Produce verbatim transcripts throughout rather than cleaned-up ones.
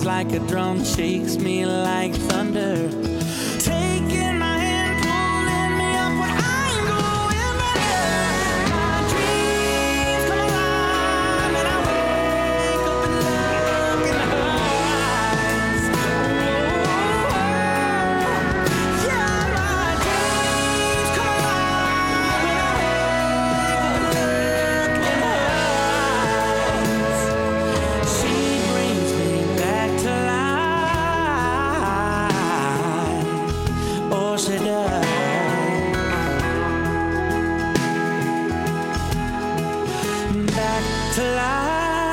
beats like a drum, shakes me like thunder. Taking my hand, pulling me up when I'm going under. My dreams come alive and I wake up and look in her eyes. Oh, yeah, my dreams come alive and I wake up and look in her eyes. She brings me back to life. Oh, she does. Back to life.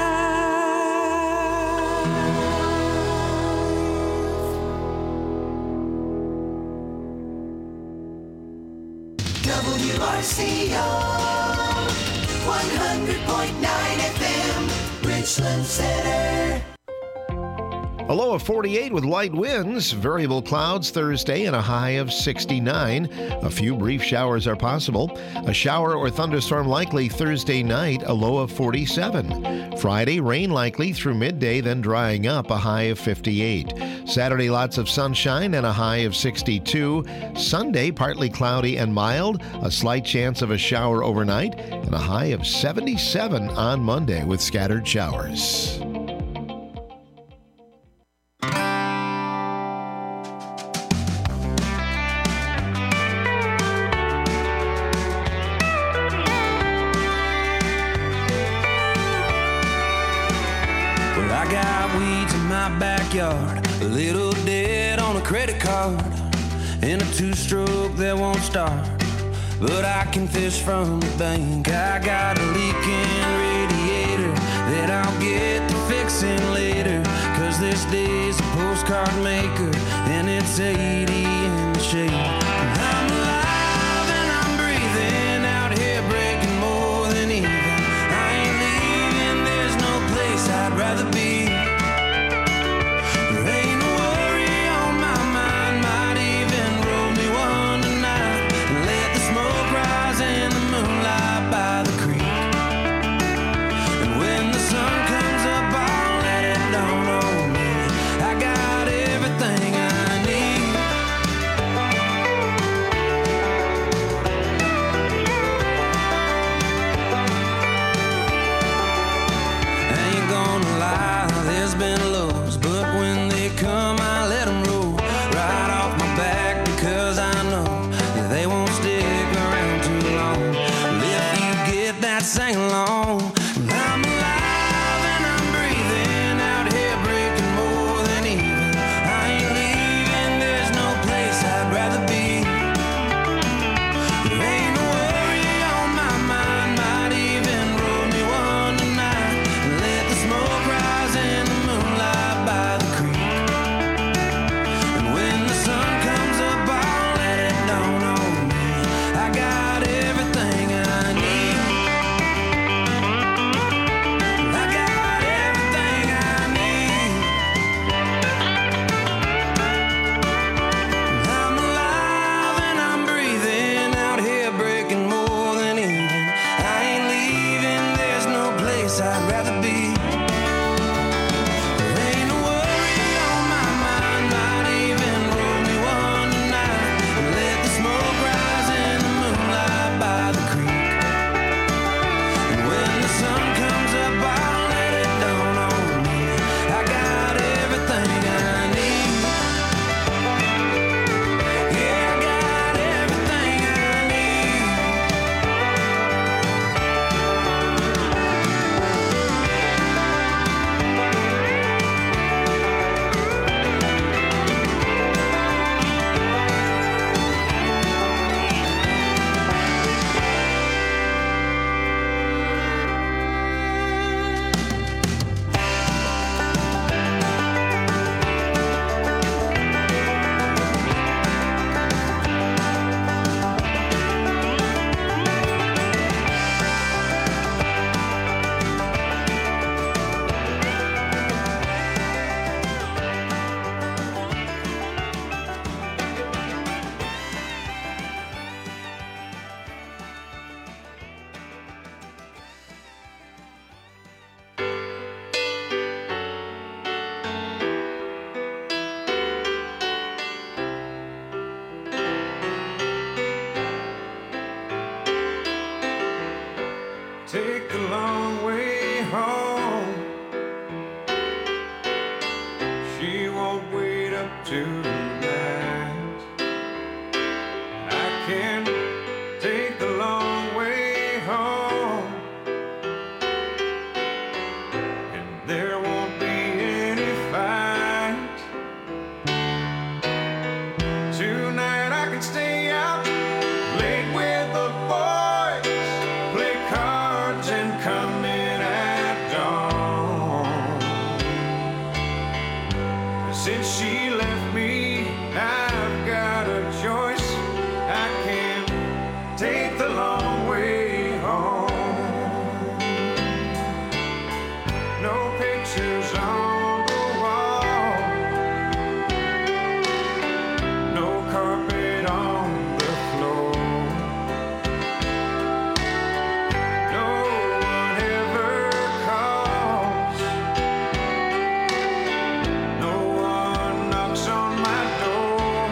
W R C O one hundred point nine F M, Richland Center. A low of forty-eight with light winds, variable clouds Thursday, and a high of sixty-nine. A few brief showers are possible. A shower or thunderstorm likely Thursday night, a low of forty-seven. Friday, rain likely through midday, then drying up, a high of fifty-eight. Saturday, lots of sunshine and a high of sixty-two. Sunday, partly cloudy and mild, a slight chance of a shower overnight, and a high of seventy-seven on Monday with scattered showers. Well, I got weeds in my backyard, a little debt on a credit card, and a two-stroke that won't start. But I can fish from the bank. I got a leaking radiator that I'll get to fixing later, 'cause this day's a postcard maker and it's eighty in the shade. I'm alive and I'm breathing out here, breaking more than even. I ain't leaving, there's no place I'd rather be. There ain't no worry on my mind, might even roll me one tonight and let the smoke rise in the moonlight by the creek. And when the sun comes up, I'll let it dawn on me. I got everything I need. I ain't gonna lie, there's been lows, but when they come, I let them roll right off my back, because I know that they won't stick around too long. Well, if you get that, sing along. I'm alive and I'm breathing out here, breaking more than even. I ain't leaving, there's no place I'd rather be. There ain't no worry on my mind, might even roll me one tonight and let the smoke rise in the moonlight by the creek. And when the sun comes up, I'll let it dawn on me. I got everything I need. take the long way home. She won't wait up tonight. I can take the long way home, and there won't be any fight. Tonight I can stay out late with the boys, play cards and come in at dawn. Since she left me, I've got a choice. I can take the long way home. No pictures on the wall, no carpet on the floor. No one ever calls, no one knocks on my door.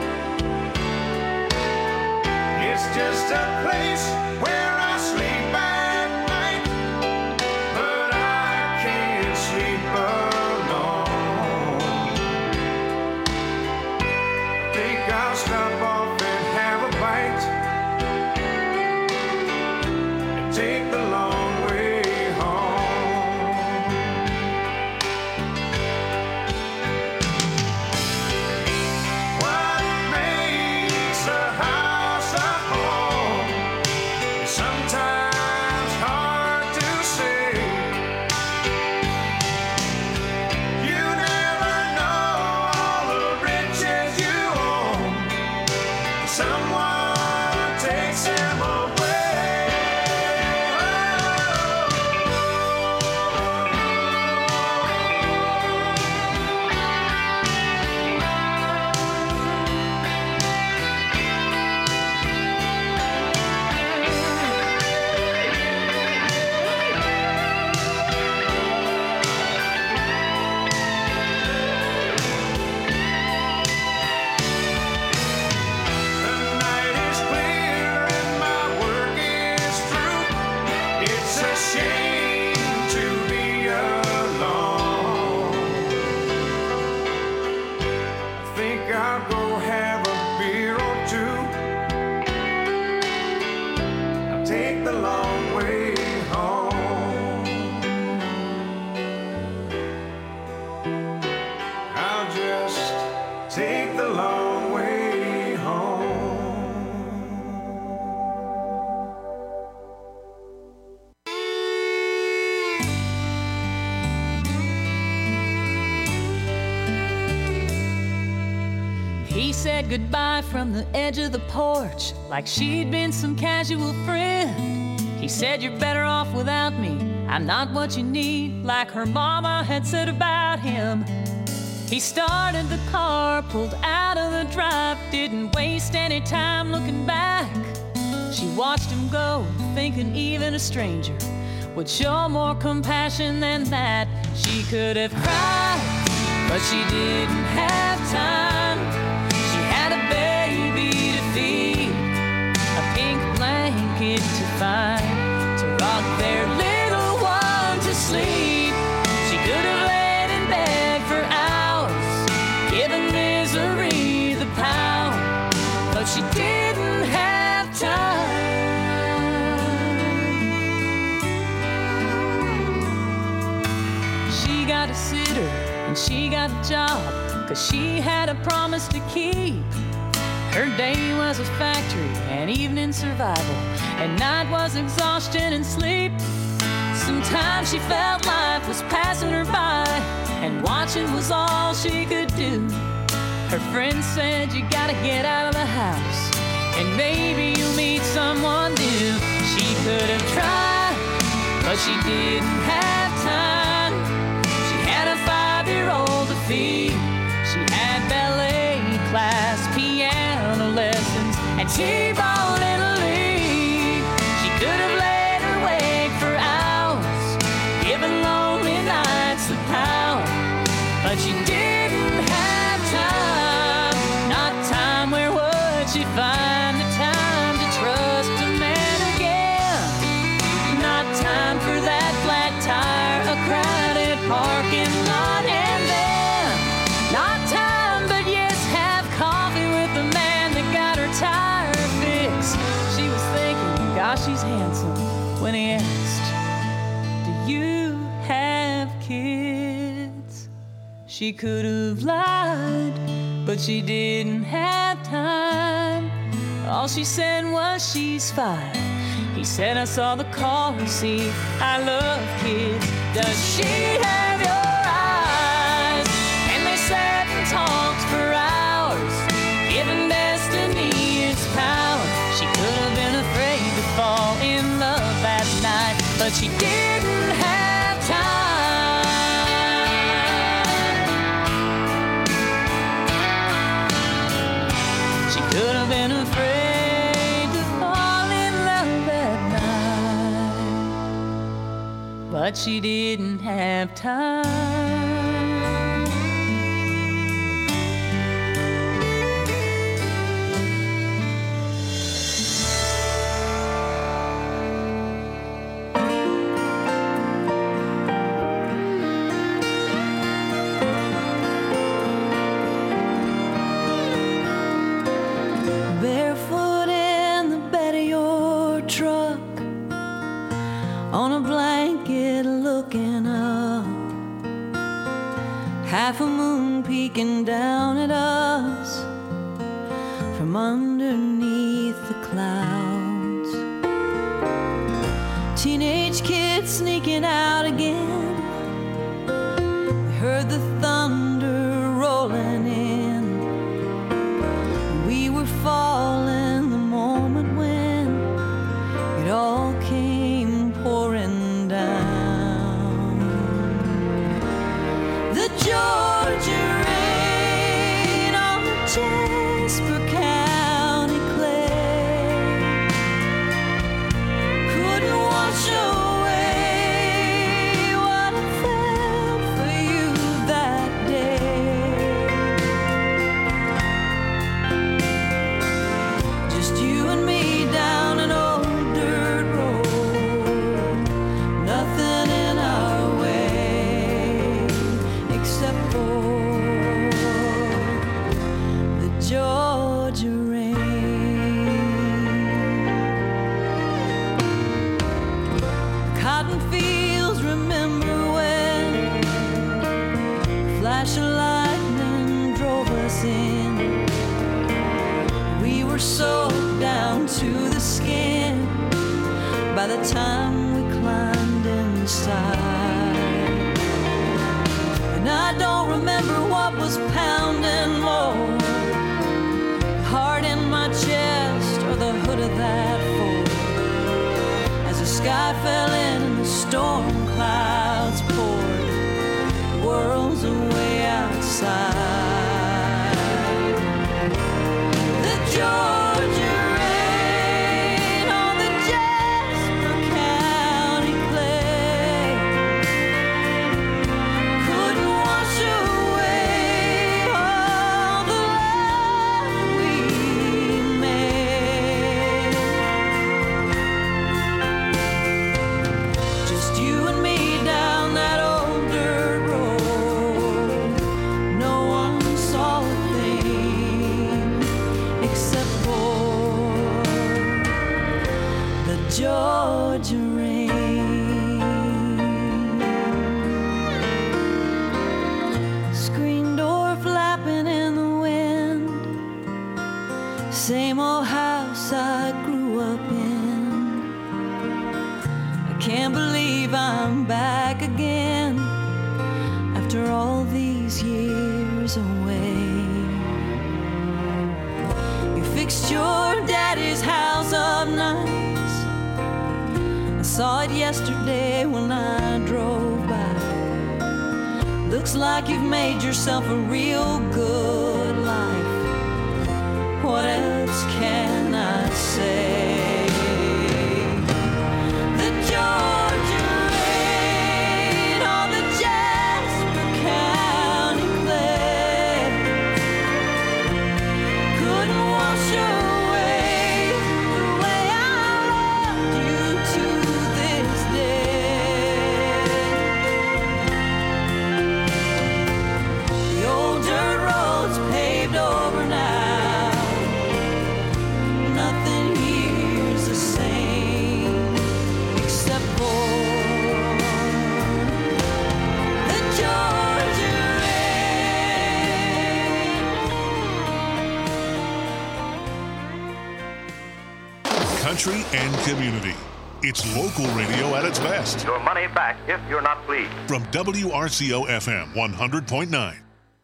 It's just a place where I sleep at night, but I can't sleep alone. Think I'll stop off and have a bite and take the long way home. What makes a house a home is sometimes hard to say. You never know all the riches you own. Someone takes them away. The night is clear and my work is through. It's a shame to be alone. I think I'll go have a beer or two. I'll take the long way home. I'll just take the long way home. He said goodbye from the edge of the porch, like she'd been some casual friend. He said, "You're better off without me. I'm not what you need," like her mama had said about him. He started the car, pulled out of the drive, didn't waste any time looking back. She watched him go, thinking even a stranger would show more compassion than that. She could have cried, but she didn't have time. She had a baby to feed, a pink blanket to find, to rock their little one to sleep. She could have laid in bed for hours, given misery the pound, but she didn't have time. She got a sitter and she got a job, 'cause she had a promise to keep. Her day was a factory and evening survival, and night was exhaustion and sleep. Sometimes she felt life was passing her by, and watching was all she could do. Her friend said, "You gotta get out of the house, and maybe you'll meet someone new." She could have tried, but she didn't have time. She had a five-year-old to feed. She had ballet class, piano lessons, and T-ball in a league. She could have laid awake for hours, given lonely nights the power, but she didn't have time. Not time. Where would she find the time to trust a man again? Not crowded parking lot. And then, not time, but yes, have coffee with the man that got her tire fixed. She was thinking, gosh, he's handsome, when he asked, do you have kids? She could have lied, but she didn't have time. All she said was she's five. He said, I saw the car seat. I love kids. Does she have your eyes? And they sat and talked for hours, giving destiny its power. She could have been afraid to fall in love that night, but she didn't have time. She could have been afraid to fall in love that night, but she didn't have time. Barefoot in the bed of your truck, on a blanket looking up, half a moon peeking down at us from underneath the clouds. Teenage kids sneaking out again. We heard the thunder rolling in. We were falling the moment when it all came pouring down. The Georgia rain on the Jasper County clay couldn't wash away what I felt for you that day. Just you and me down an old dirt road, nothing in our way except for the Georgia rain. Cotton fields, remember when flash of lightning drove us in. We were soaked down to the skin by the time we climbed inside. And I don't remember what was pounding more, the heart in my chest or the hood of that Ford, as the sky fell in and the storm clouds poured worlds away outside. The Georgia rain on the Jasper County clay couldn't wash away all the love we made. Just you and me down that old dirt road. No one saw a thing except for the Georgia rain. Screen door flapping in the wind, same old house I grew up in. I can't believe I'm back again after all these years away. You fixed your daddy's house up nice. I saw it yesterday when I drove by. Looks like you've made yourself a real good life. What else can I say? The Georgia rain on the Jasper County clay couldn't wash away the way I loved you to this day. country and community. It's local radio at its best. Your money back if you're not pleased. From W R C O F M one hundred point nine.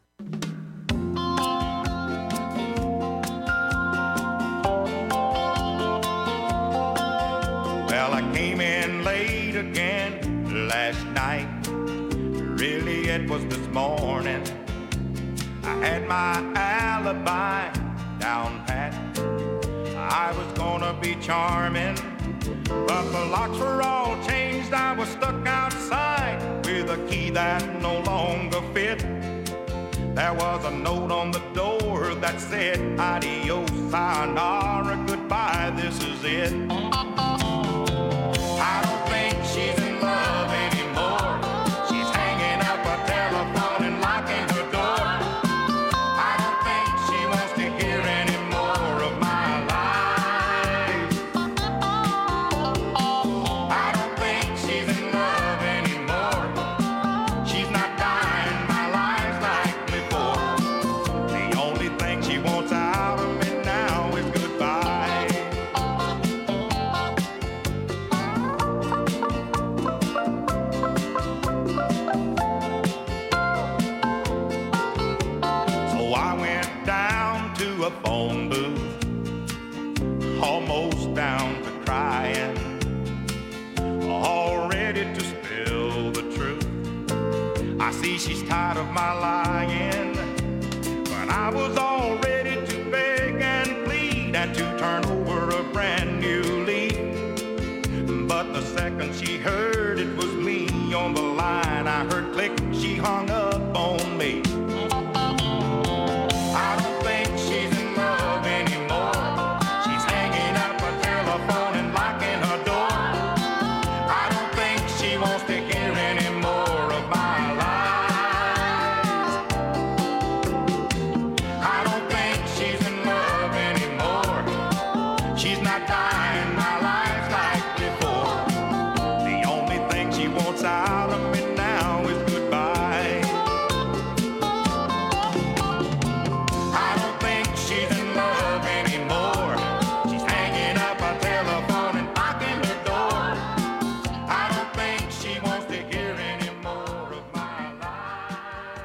Well, I came in late again last night. Really, it was this morning. I had my alibi down pat. I was gonna be charming, but the locks were all changed. I was stuck outside with a key that no longer fit. There was a note on the door that said, adios, sayonara, goodbye, this is it. I don't think she's in love anymore. She's hanging up a telephone and locking her door. I don't think she wants to hear any more of my life. I don't think she's in love anymore. She's not dying my life like before. The only thing she wants out of me now is goodbye. So I went down to a phone booth, almost down to crying, all ready to spill the truth. I see she's tired of my lying, but I was all ready to beg and plead and to turn over a brand new leaf. But the second she heard it was me on the line, I heard click, she hung up on me. I don't think she's in love anymore. She's hanging up a telephone and locking her door. I don't think she wants to hear any more of my lies. I don't think she's in love anymore. She's not dying my life like before. The only thing she wants out of me now is goodbye. I don't think she's in love anymore. She's hanging up a telephone and locking the door. I don't think she wants to hear any more of my life.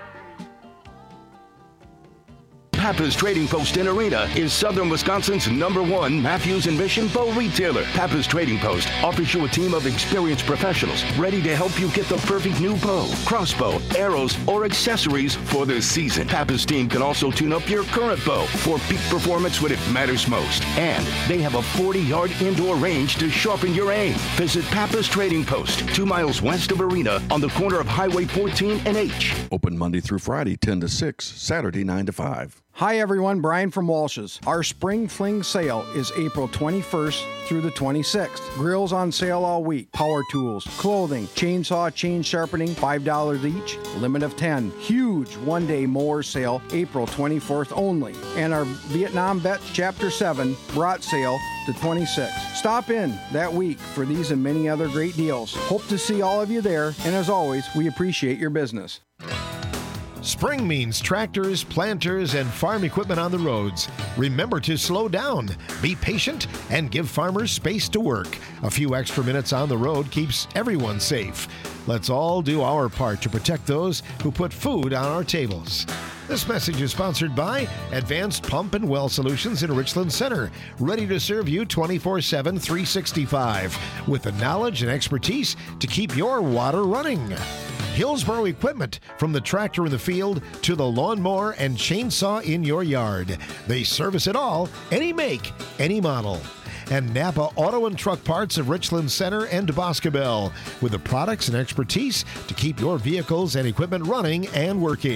Pappas Trading Post in Arena is Southern Wisconsin's number one Matthews and Mission bow retailer. Pappas Trading Post offers you a team of experienced professionals ready to help you get the perfect new bow, crossbow, arrows, or accessories for the season. Pappas team can also tune up your current bow for peak performance when it matters most. And they have a forty-yard indoor range to sharpen your aim. Visit Pappas Trading Post, two miles west of Arena on the corner of Highway fourteen and H. Open Monday through Friday, ten to six, Saturday, nine to five. Hi everyone, Brian from Walsh's. Our Spring Fling sale is April twenty-first through the twenty-sixth. Grills on sale all week. Power tools, clothing, chainsaw, chain sharpening, five dollars each. Limit of ten. Huge one-day mower sale, April twenty-fourth only. And our Vietnam Vets Chapter seven brat sale to twenty-sixth. Stop in that week for these and many other great deals. Hope to see all of you there, and as always, we appreciate your business. Spring means tractors, planters, and farm equipment on the roads. Remember to slow down, be patient, and give farmers space to work. A few extra minutes on the road keeps everyone safe. Let's all do our part to protect those who put food on our tables. This message is sponsored by Advanced Pump and Well Solutions in Richland Center, ready to serve you twenty-four seven, three sixty-five, with the knowledge and expertise to keep your water running. Hillsboro Equipment, from the tractor in the field to the lawnmower and chainsaw in your yard. They service it all, any make, any model. And Napa Auto and Truck Parts of Richland Center and Boscobel, with the products and expertise to keep your vehicles and equipment running and working.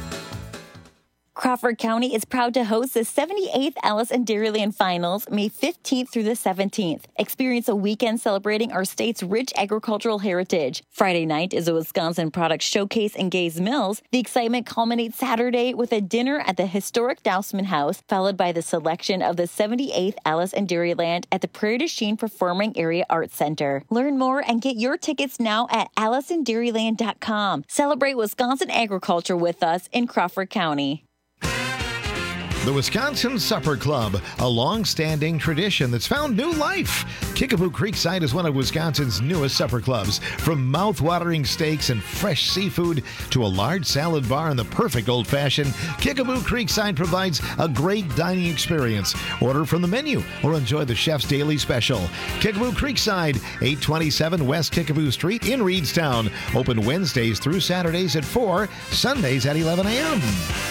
Crawford County is proud to host the seventy-eighth Alice and Dairyland Finals, May fifteenth through the seventeenth. Experience a weekend celebrating our state's rich agricultural heritage. Friday night is a Wisconsin Product Showcase in Gays Mills. The excitement culminates Saturday with a dinner at the historic Dousman House, followed by the selection of the seventy-eighth Alice and Dairyland at the Prairie du Chien Performing Area Arts Center. Learn more and get your tickets now at alice and dairyland dot com. Celebrate Wisconsin agriculture with us in Crawford County. The Wisconsin Supper Club, a long-standing tradition that's found new life. Kickapoo Creekside is one of Wisconsin's newest supper clubs. From mouth-watering steaks and fresh seafood to a large salad bar and the perfect old-fashioned, Kickapoo Creekside provides a great dining experience. Order from the menu or enjoy the chef's daily special. Kickapoo Creekside, eight twenty-seven West Kickapoo Street in Reedstown. Open Wednesdays through Saturdays at four, Sundays at eleven a.m.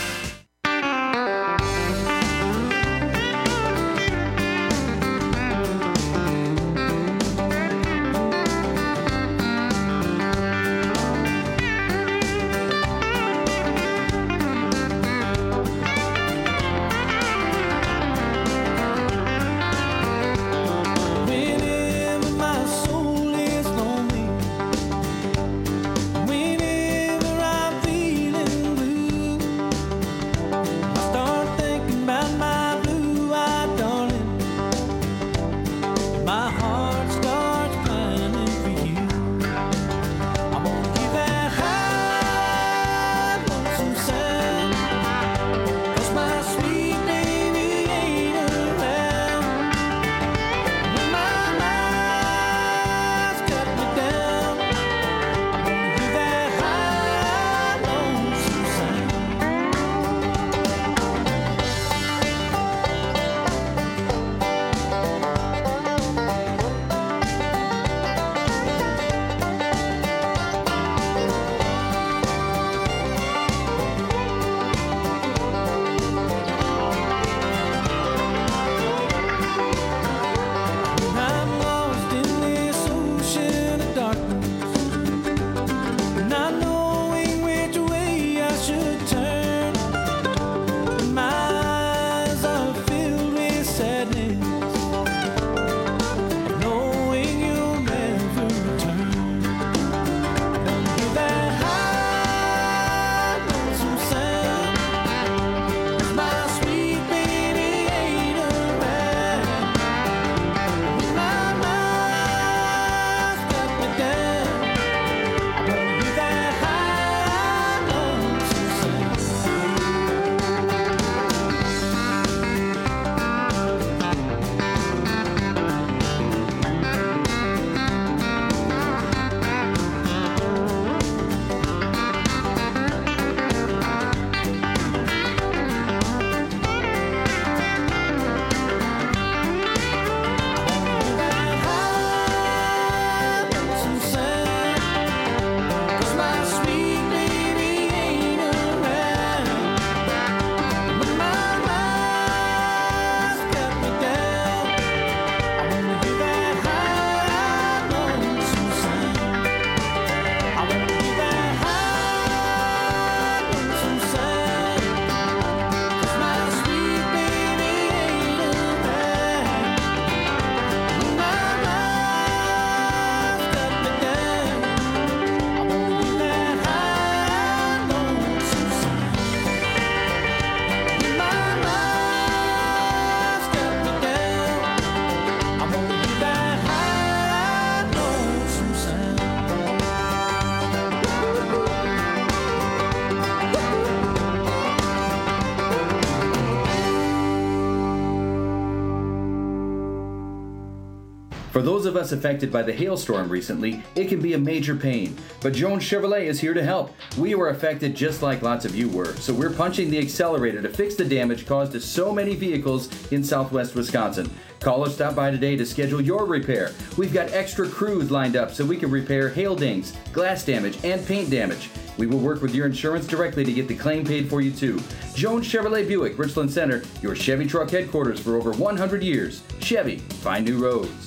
For those of us affected by the hailstorm recently, it can be a major pain. But Jones Chevrolet is here to help. We were affected just like lots of you were, so we're punching the accelerator to fix the damage caused to so many vehicles in southwest Wisconsin. Call or stop by today to schedule your repair. We've got extra crews lined up so we can repair hail dings, glass damage, and paint damage. We will work with your insurance directly to get the claim paid for you too. Jones Chevrolet Buick, Richland Center, your Chevy truck headquarters for over one hundred years. Chevy, find new roads.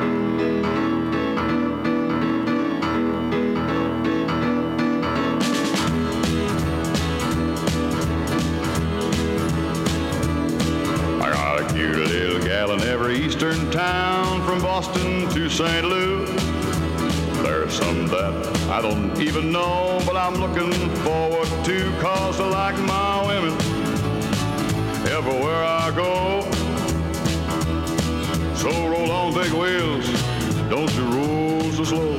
Eastern town from Boston to Saint Louis. There's some that I don't even know, but I'm looking forward to, cause I like my women everywhere I go. So roll on big wheels, don't you roll so slow.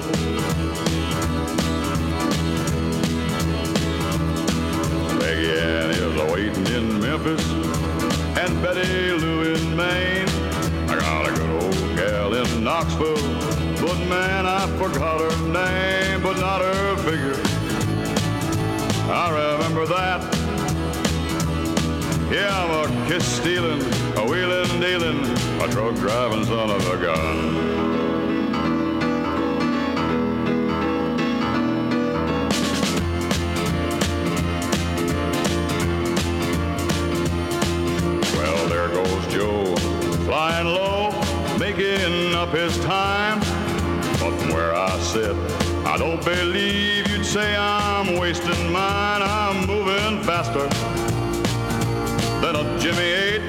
Peggy Ann is a waiting in Memphis. and Betty Lou in Maine. I got a good old gal in Knoxville, but man, I forgot her name, but not her figure. I remember that. Yeah, I'm a kiss-stealing, a wheeling-dealing, a truck-driving son of a gun. Well, there goes Joe, flying low, making up his time. But from where I sit, I don't believe you'd say I'm wasting mine. I'm moving faster than a Jimmy eight.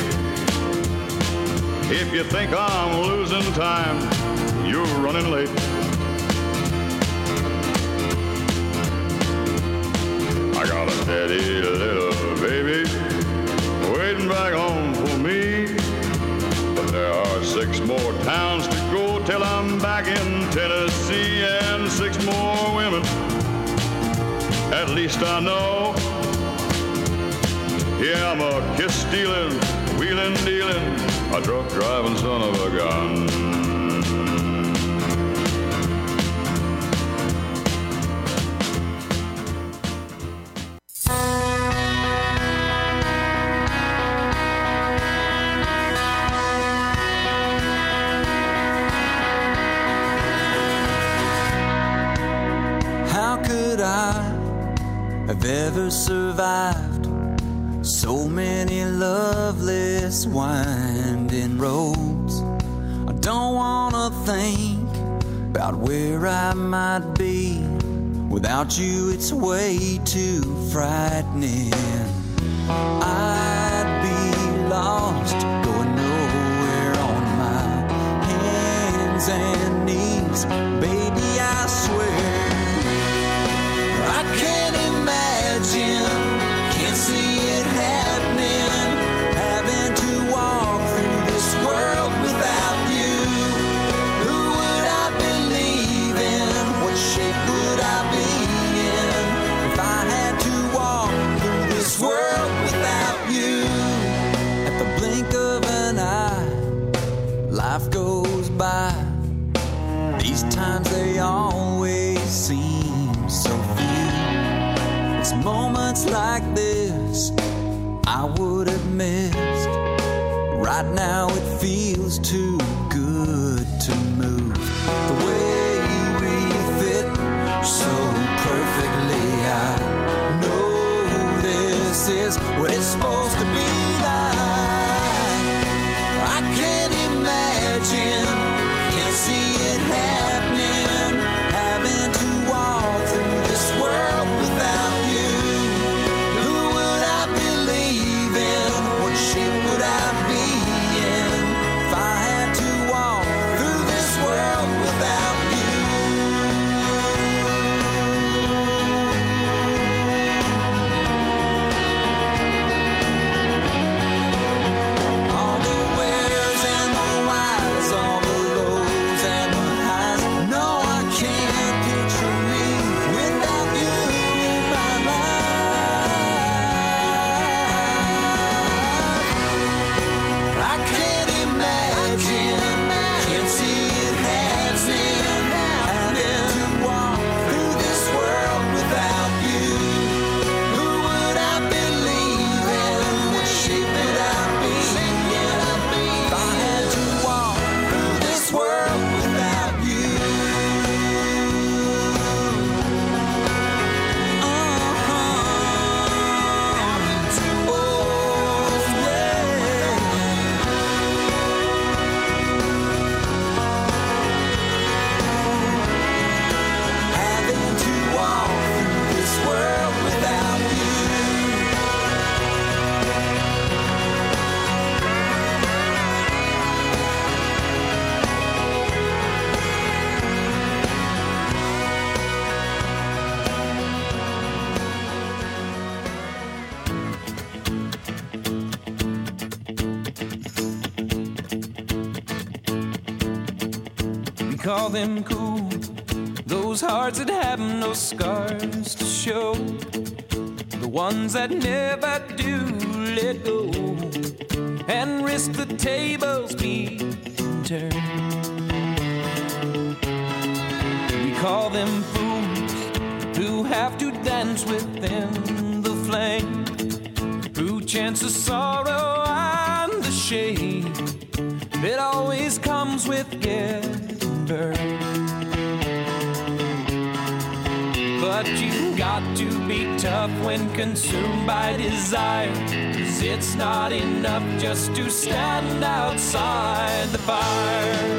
If you think I'm losing time, you're running late. I got a steady little baby waiting back home for me. But there are six more towns to go till I'm back in Tennessee, and six more women, at least I know. Yeah, I'm a kiss-stealing, wheeling-dealing, a truck-driving son of a gun. How could I have ever survived so many loveless winding roads? I don't wanna think about where I might be. Without you, it's way too frightening. I'd be lost, going nowhere on my hands and knees. Baby, I swear I can't imagine, can't see it happening, having to walk through this world without you. Who would I believe in? What shape would I be in if I had to walk through this world without you? At the blink of an eye, life goes by. These times they always seem so few. It's moments like this I would have missed. Right now it feels too good to move. The way we fit so perfectly, I know this is what it's supposed to be like. I can't imagine, can't see it happening, having to walk through this world without you. Who would I believe in? What shape would I be in if I had to walk through this world without you? All the wheres and the whys, all the lows and the highs. No, I can't picture me without you in my life. I can't imagine, can't see it happening, having to walk through this world without you. Who would I believe in? What shape would I be in if I had to walk through this world without you? Having to walk through this world without you. We call them cool, those hearts that have no scars to show. the ones that never do let go and risk the tables being turned. We call them fools who have to dance within the flame, who chance the sorrow and the shame that always comes with getting burned. But you've got to be tough when consumed by desire, 'cause it's not enough just to stand outside the fire.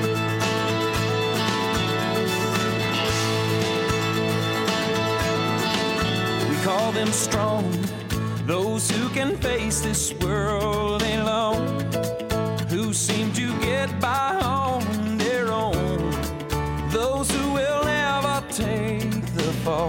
We call them strong, those who can face this world alone, who seem to get by on their own, those who will never take the fall.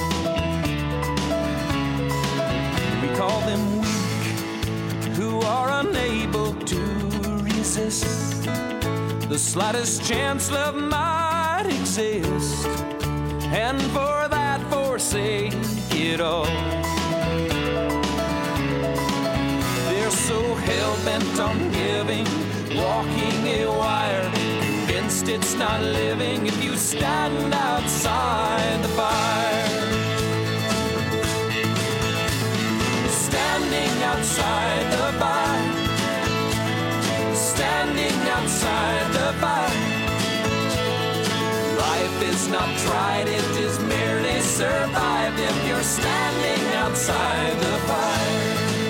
We call them weak, who are unable to resist the slightest chance love might exist, and for that forsake it all. They're so hell-bent on giving, walking a wire, convinced it's not living if you stand outside the fire. Standing outside the fire, standing outside the fire. Life is not tried, it is merely survived if you're standing outside the fire.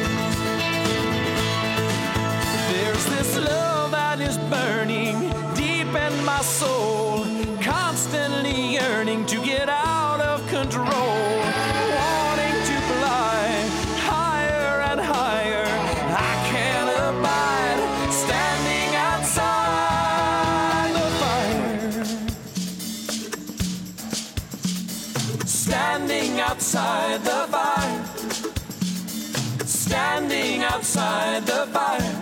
There's this love that is burning deep in my soul, constantly yearning to get out of control, wanting to fly higher and higher. I can't abide standing outside the fire. Standing outside the fire. Standing outside the fire.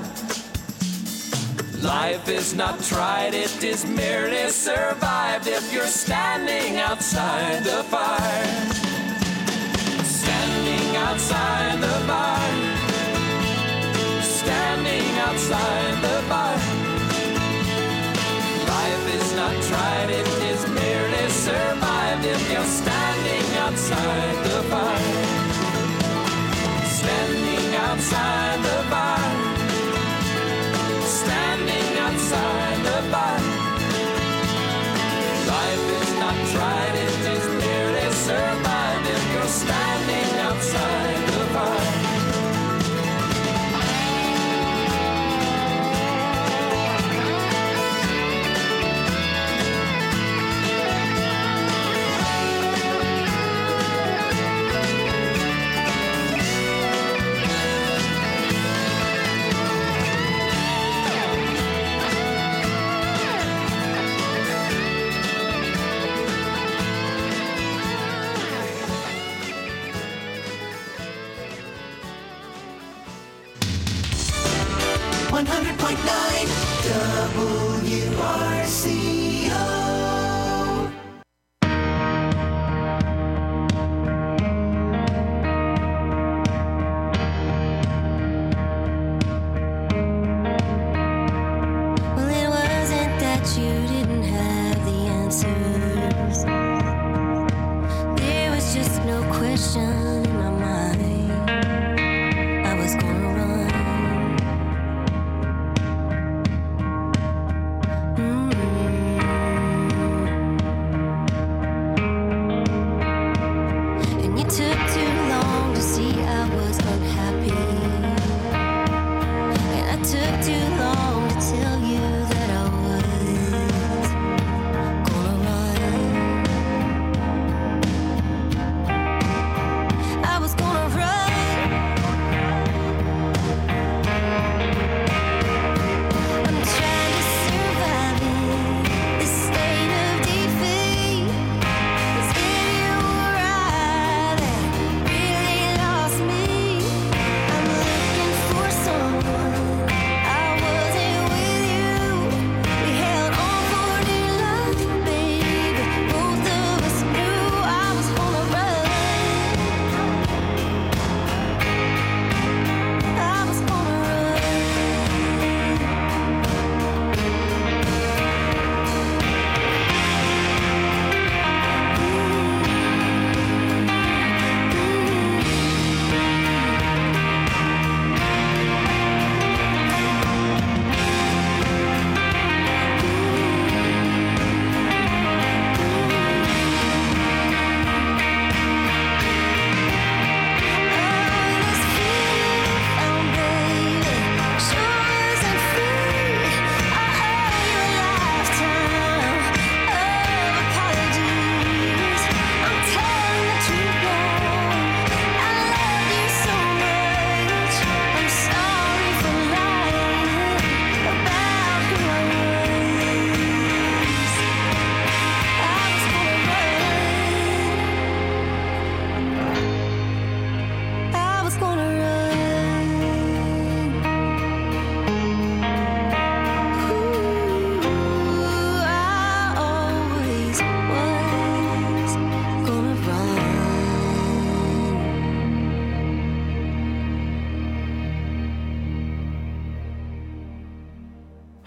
Life is not tried, it is merely survived if you're standing outside the fire. Standing outside the fire. Standing outside the fire. Life is not tried, it is merely survived if you're standing outside the fire. Standing outside the fire. Standing outside the fire. Life is not tried, it is merely survived if you're standing outside the fire. one hundred point nine W R C O. Well, it wasn't that you didn't have the answers. There was just no question in my mind. I was gonna run. Mm-hmm.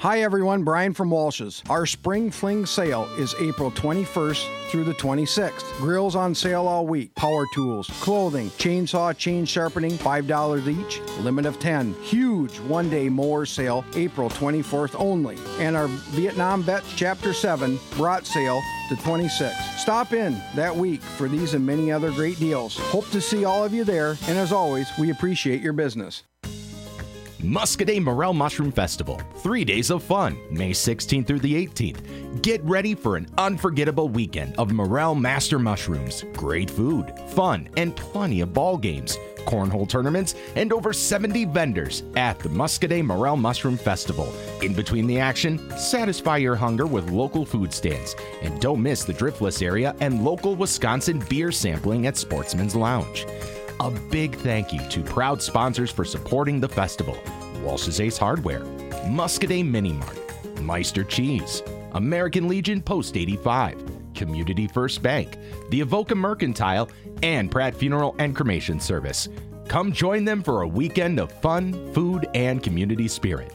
Hi everyone, Brian from Walsh's. Our Spring Fling sale is April twenty-first through the twenty-sixth. Grills on sale all week. Power tools, clothing, chainsaw, chain sharpening, five dollars each. Limit of ten. Huge one-day mower sale, April twenty-fourth only. And our Vietnam Vets Chapter seven brought sale to twenty-sixth. Stop in that week for these and many other great deals. Hope to see all of you there, and as always, we appreciate your business. Muscadet Morel Mushroom Festival. Three days of fun, May sixteenth through the eighteenth. Get ready for an unforgettable weekend of Morel Master Mushrooms. Great food, fun, and plenty of ball games, cornhole tournaments, and over seventy vendors at the Muscadet Morel Mushroom Festival. In between the action, satisfy your hunger with local food stands. And don't miss the Driftless area and local Wisconsin beer sampling at Sportsman's Lounge. A big thank you to proud sponsors for supporting the festival: Walsh's Ace Hardware, Muscadet Mini Mart, Meister Cheese, American Legion Post eighty-five, Community First Bank, the Avoca Mercantile, and Pratt Funeral and Cremation Service. Come join them for a weekend of fun, food, and community spirit.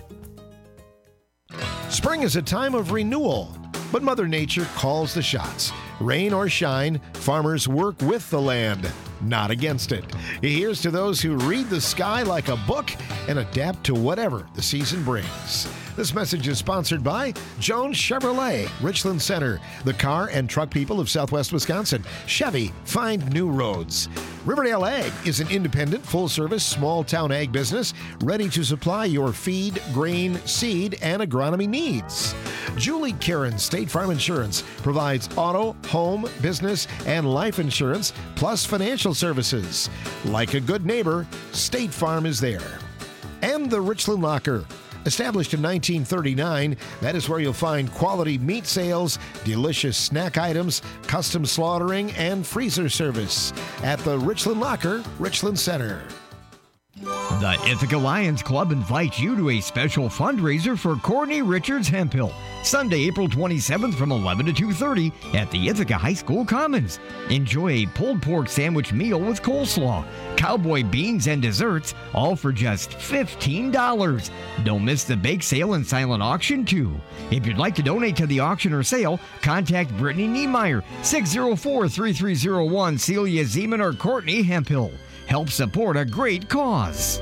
Spring is a time of renewal, but Mother Nature calls the shots. Rain or shine, farmers work with the land, not against it. Here's to those who read the sky like a book and adapt to whatever the season brings. This message is sponsored by Jones Chevrolet, Richland Center, the car and truck people of Southwest Wisconsin. Chevy, find new roads. Riverdale Ag is an independent, full-service, small-town ag business ready to supply your feed, grain, seed, and agronomy needs. Julie Karen State Farm Insurance provides auto, home, business, and life insurance, plus financial services. Like a good neighbor, State Farm is there. And the Richland Locker. Established in nineteen thirty-nine, that is where you'll find quality meat sales, delicious snack items, custom slaughtering, and freezer service at the Richland Locker, Richland Center. The Ithaca Lions Club invites you to a special fundraiser for Courtney Richards Hemphill, Sunday, April twenty-seventh from eleven to two thirty at the Ithaca High School Commons. Enjoy a pulled pork sandwich meal with coleslaw, cowboy beans, and desserts, all for just fifteen dollars. Don't miss the bake sale and silent auction, too. If you'd like to donate to the auction or sale, contact Brittany Niemeyer, six oh four, three three oh one, Celia Zeman, or Courtney Hemphill. Help support a great cause.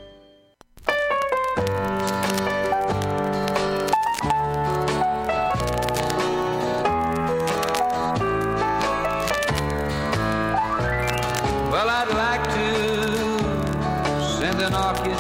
Well, I'd like to send an orchid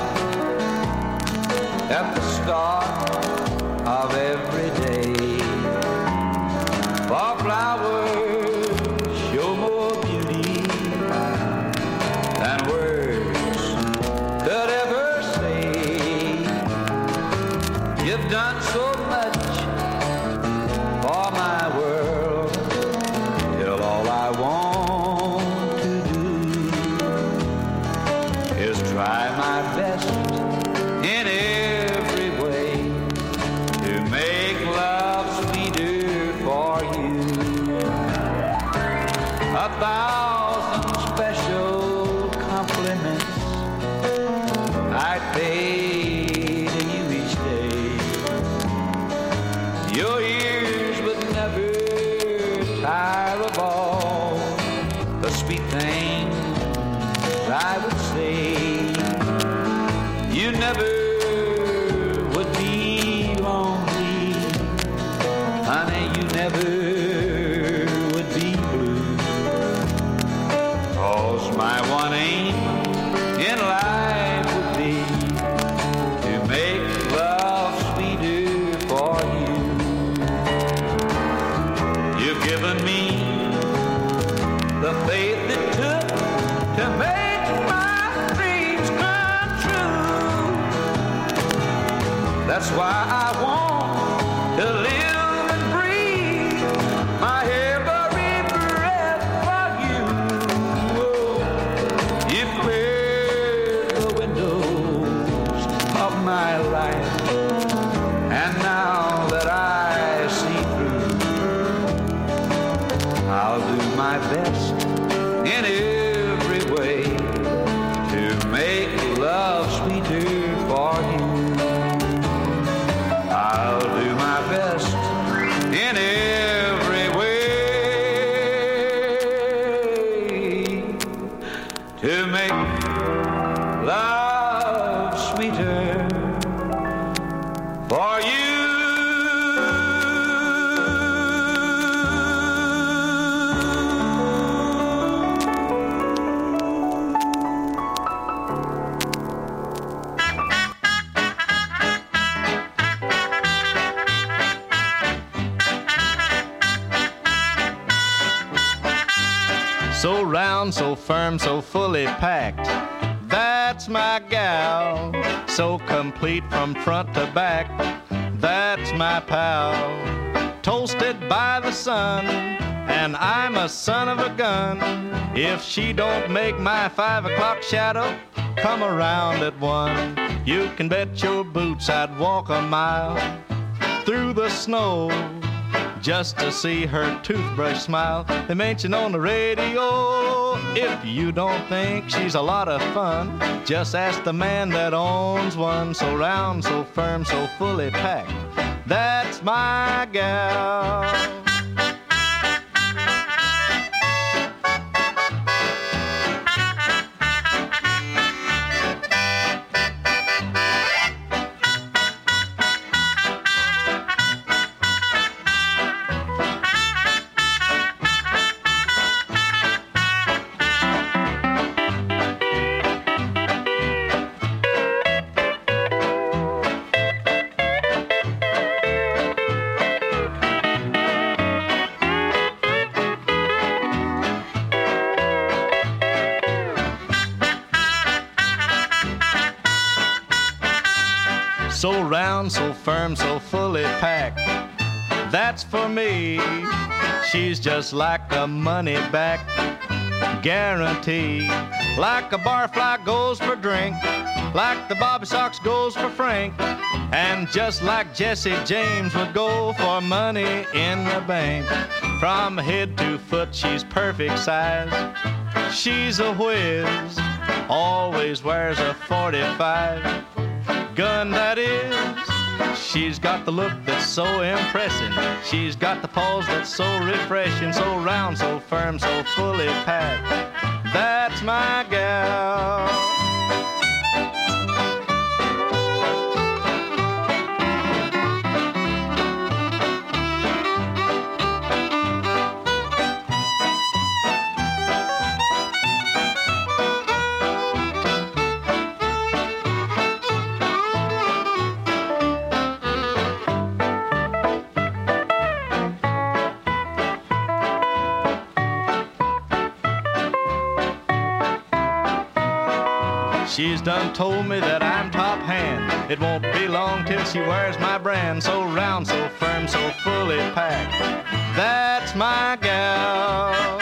at the start of every day. For flowers show more beauty than words could ever say. You've done so much for my world, till all I want to do is try my best in every way to make love sweeter for you. A thousand special compliments I pay to you each day. Your ears would never tire of all the sweet things I would say. You never would be lonely, honey, you never would be blue. 'Cause my one aim in life would be to make love sweeter for you. You've given me the faith it took to make my dreams come true. That's why I want to live and breathe my every breath for you. Oh, you cleared the windows of my life, and now that I see through, I'll do my best in every way to make love sweeter for you. I to make love sweeter for you. So round, so firm, so fully packed, that's my gal. So complete from front to back, that's my pal. Toasted by the sun, and I'm a son of a gun. If she don't make my five o'clock shadow come around at one, you can bet your boots I'd walk a mile through the snow just to see her toothbrush smile. They mention on the radio, if you don't think she's a lot of fun, just ask the man that owns one. So round, so firm, so fully packed, that's my gal. So round, so firm, so fully packed, that's for me. She's just like a money back guarantee. Like a barfly goes for drink, like the Bobby Sox goes for Frank, and just like Jesse James would go for money in the bank. From head to foot, she's perfect size. She's a whiz, always wears a forty-five. Gun, that is. She's got the look that's so impressing. She's got the pose that's so refreshing. So round, so firm, so fully packed, that's my gal. She's done told me that I'm top hand. It won't be long till she wears my brand. So round, so firm, so fully packed, that's my gal.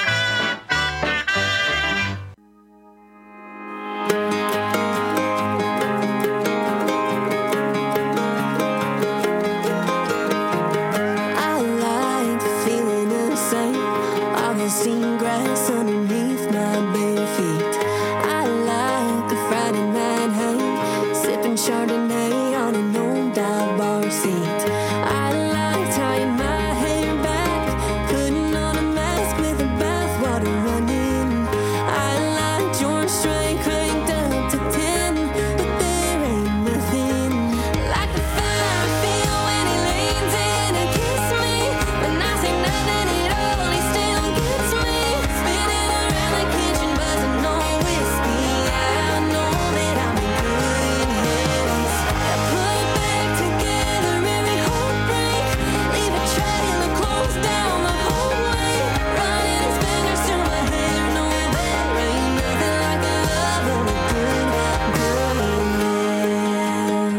I like the feeling of sight, Augustine grass underneath my bare feet. I like a Friday night hang, sipping Chardonnay on an old dive bar seat. I like tying my hair back, putting on a mask with a bathwater running. I like George Strait cranked up to ten, but there ain't nothing like the fire I feel when he leans in and kisses me. When I say nothing at all, he still gets me. Spinning around the kitchen, buzzing on whiskey. I know that I'm in good hands. I put back together every heartbreak, leave a trail of clothes down the hallway, running his fingers through my hair. No, there ain't nothing like the love of a good, good man.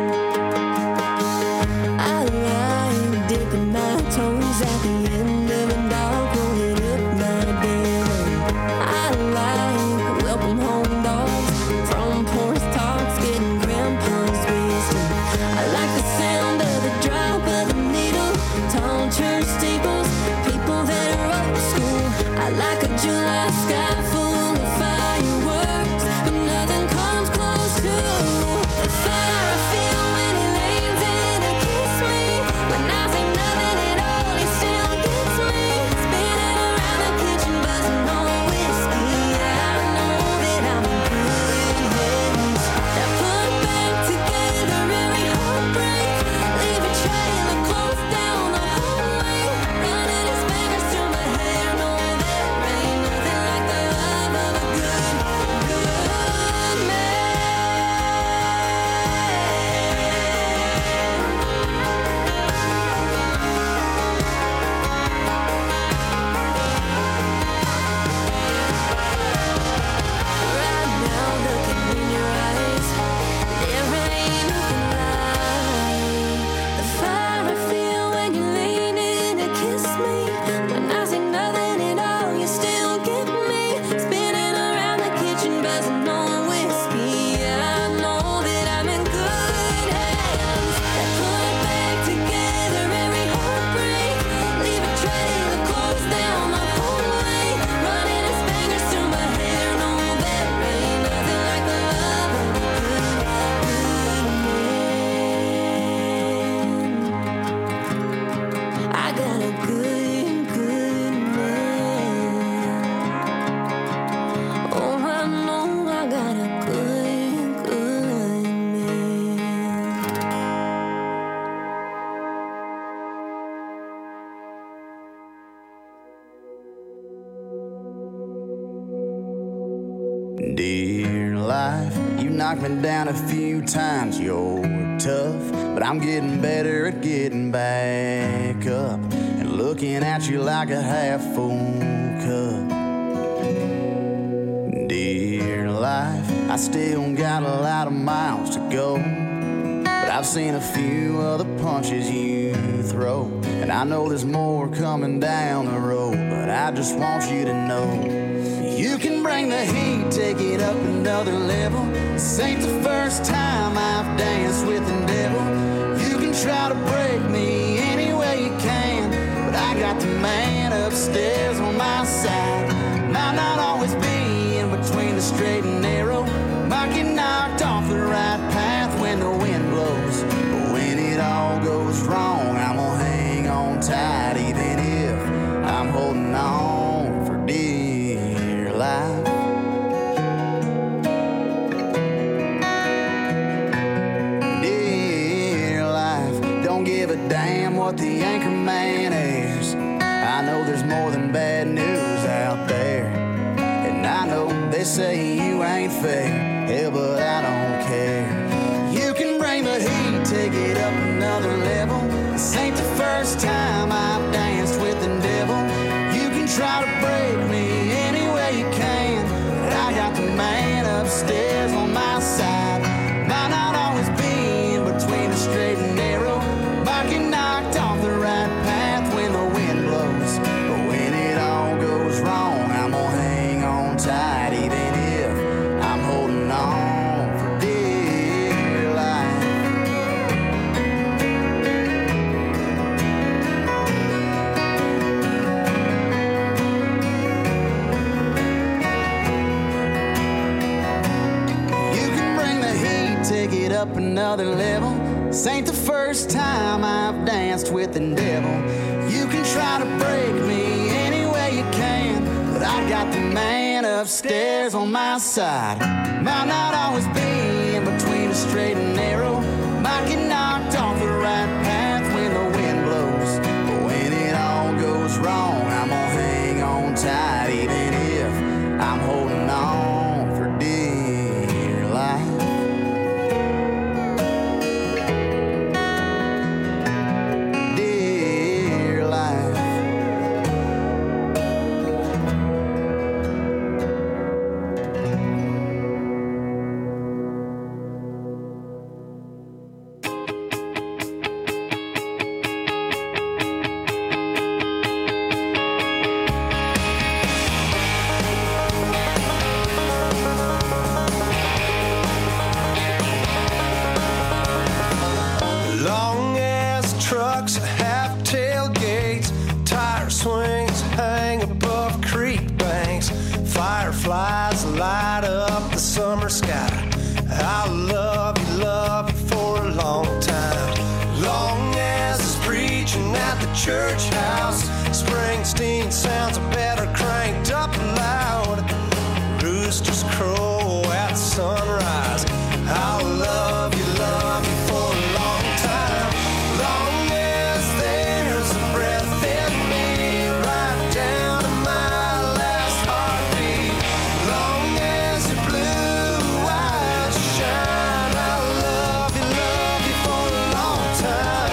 I like dipping my toes at the end of a dog, rolling up my bed. I like welcome home dogs, from porch talks, getting grandpa's wisdom. I like the sound of the drop of the needle, tall church steeples, people that are old school. I like a July sky full of fireworks, but nothing comes close to the fire I feel when he leans in and kisses me. When I say nothing at all, he still gets me. Spinning around the kitchen, buzzing on whiskey. I know that Dear life, you knocked me down a few times, you're tough, but I'm getting better at getting back up and looking at you like a half-full cup. Dear life, I still got a lot of miles to go, but I've seen a few of the punches you throw, and I know there's more coming down the road, but I just want you to know you can bring the heat, take it up another level. This ain't the first time I've danced with the devil. You can try to break me any way you can, but I got the man upstairs on my side. Might not always be in between the straight and narrow, might get knocked off the right path when the wind blows, but when it all goes wrong, I'm gonna hang on tight, even if I'm holding on for dear life. Dear life, don't give a damn what the anchor man airs. I know there's more than bad news out there, and I know they say you ain't fair. Hell, but I don't care. You can bring the heat, take it up another level. This ain't the first time I've danced with the devil. You can try to break me any way you can, but I got the man upstairs on my side. Might not always be in between the straight and narrow, might get knocked off the right path when the wind blows, but when it all goes wrong, I'm gonna hang on tight, even if I'm holding on for dear life. You can bring the heat, take it up another level. This ain't the first time I've danced with the devil. You can try to break me any way you can, but I got the man upstairs on my side. Might not always be in between the straight and narrow, might get knocked off the right path when the wind blows, but when it all goes wrong, I'm gonna hang on tight, even if I'm holding on for dear life. Dear life. Long ass trucks, half tailgates, tire swings hang above creek banks, fireflies light up the summer sky. I'll love you, love you for a long time. Long ass is preaching at the church house. Springsteen sounds better cranked up loud. Roosters crow at sunrise. I'll love you, love you for a long time. Long as there's a breath in me, right down to my last heartbeat. Long as your blue eyes shine, I'll love you, love you for a long time.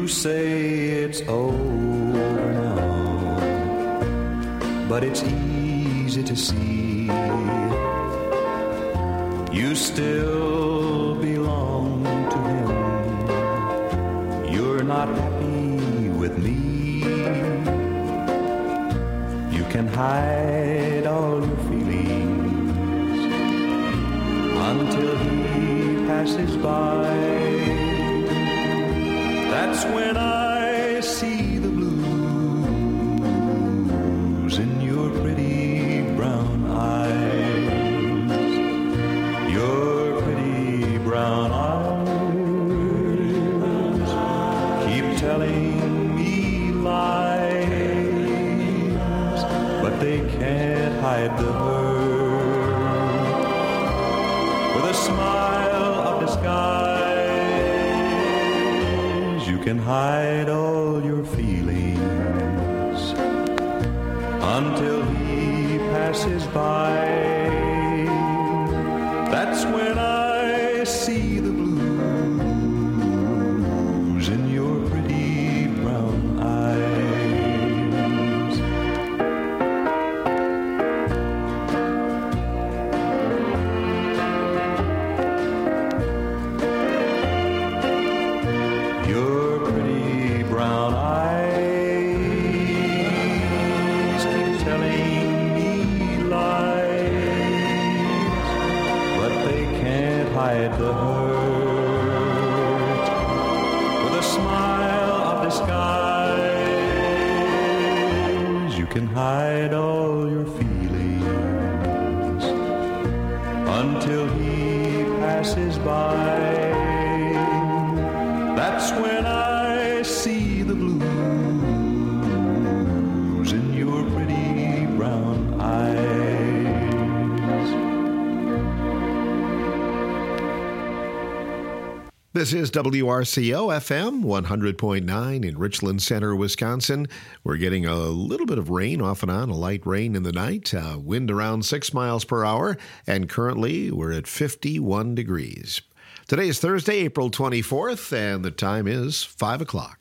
You say it's over now, but it's easy to see you still belong to him. You're not happy with me. You can hide all your feelings until he passes by. That's when I see the blues in your pretty brown eyes. Your pretty brown eyes keep telling me lies, but they can't hide the hurt with a smile of disguise. You can hide all your feelings until he passes by. That's when I see the blues in your pretty brown eyes. Your pretty brown eyes keep telling me lies, but they can't hide the hurt with a smile of disguise. You can hide all your feelings until he passes by. That's when I see the blues in your pretty brown eyes. This is W R C O F M one hundred point nine in Richland Center, Wisconsin. We're getting a little bit of rain off and on, a light rain in the night, uh, wind around six miles per hour, and currently we're at fifty-one degrees. Today is Thursday, April twenty-fourth, and the time is five o'clock.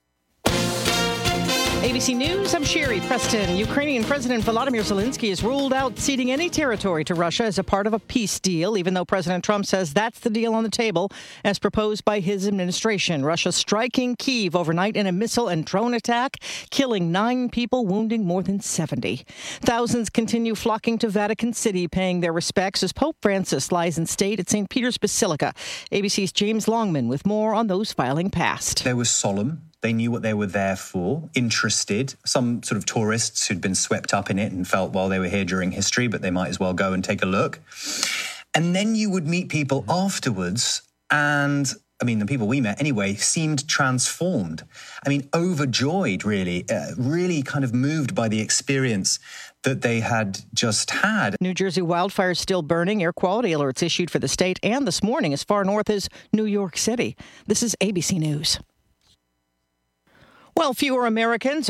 A B C News, I'm Sherry Preston. Ukrainian President Volodymyr Zelensky has ruled out ceding any territory to Russia as a part of a peace deal, even though President Trump says that's the deal on the table as proposed by his administration. Russia striking Kyiv overnight in a missile and drone attack, killing nine people, wounding more than seventy. Thousands continue flocking to Vatican City, paying their respects as Pope Francis lies in state at Saint Peter's Basilica. A B C's James Longman with more on those filing past. They were solemn. They knew what they were there for, interested. Some sort of tourists who'd been swept up in it and felt, well, they were here during history, but they might as well go and take a look. And then you would meet people afterwards, and, I mean, the people we met anyway, seemed transformed. I mean, overjoyed, really, uh, really kind of moved by the experience that they had just had. New Jersey wildfires still burning. Air quality alerts issued for the state and this morning as far north as New York City. This is A B C News. Well, fewer Americans